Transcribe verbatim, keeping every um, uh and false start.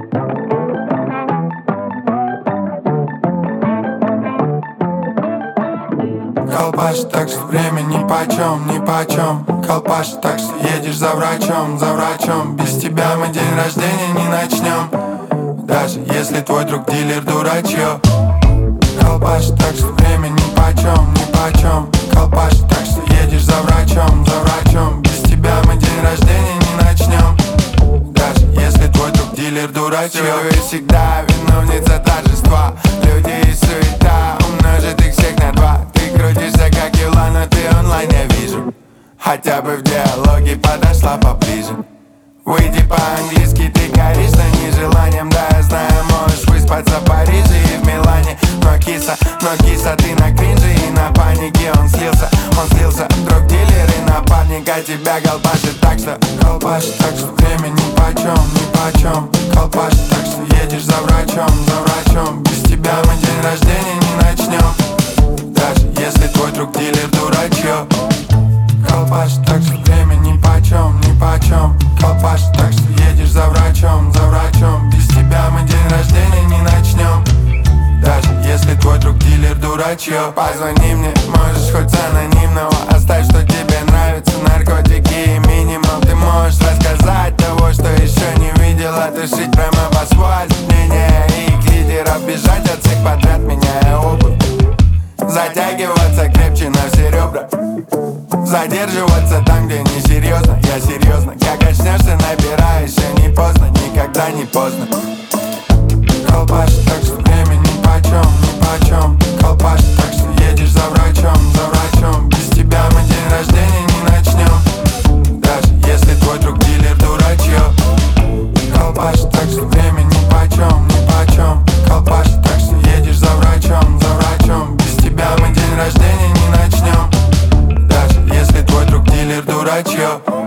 Колбасит так, что время нипочем, нипочем. Колбасит так, что едешь за врачом, за врачом. Без тебя мы день рождения не начнем, даже если твой друг дилер дурачье. Колбасит так, что время нипочем, нипочем. Колбасит так, что едешь за врачом, за врачом. Без тебя мы день рождения не начнем, даже если твой друг дилер дурачье. Все и всегда виновница торжества. Люди и суета умножит их всех на два. Ты крутишься как юла, но ты онлайн, я вижу. Хотя бы в диалоге подошла поближе. Выйди по-английски, ты горишь, но не желанием. Да, я знаю, можешь выспаться в Париже и в Милане. Но киса, но киса, ты на кринже и на панике. Он слился, он слился, друг дилер и напарник. А тебя колбасит так, что колбасит так, что время нипочем, нипочем. Колбасит так, что едешь за врачом, за врачом. Без тебя мы день рождения не начнем, даже если твой друг дилер дурачье. Колбасит так, что время нипочем, нипочем. Колбасит так, что едешь за врачом, за врачом. Без тебя мы день рождения не начнем, даже если твой друг дилер дурачье. Позвони мне, можешь хоть с анонимного. Оставь, что тебе нравятся наркотики и минимал. Ты можешь рассказать того, что еще не видела. Тушить прямо в асфальт мнение и к лидеров бежать от всех подряд, меняя обувь. Затягиваться крепче на все ребра. Задерживаться там, где не серьезно. Я серьезно, как очнешься, набирай. Еще не поздно, никогда не поздно. Колбасит так, что время нипочем, нипочем. Колбасит так, что едешь за врачом, за врачом. Без тебя мы день рождения не начнем, даже если твой друг дилер дурачье. Колбасит так, что время нипочем, нипочем. Колбасит так, что едешь за врачом, за врачом. Без тебя мы день рождения не начнем, даже если твой друг дилер дурачье.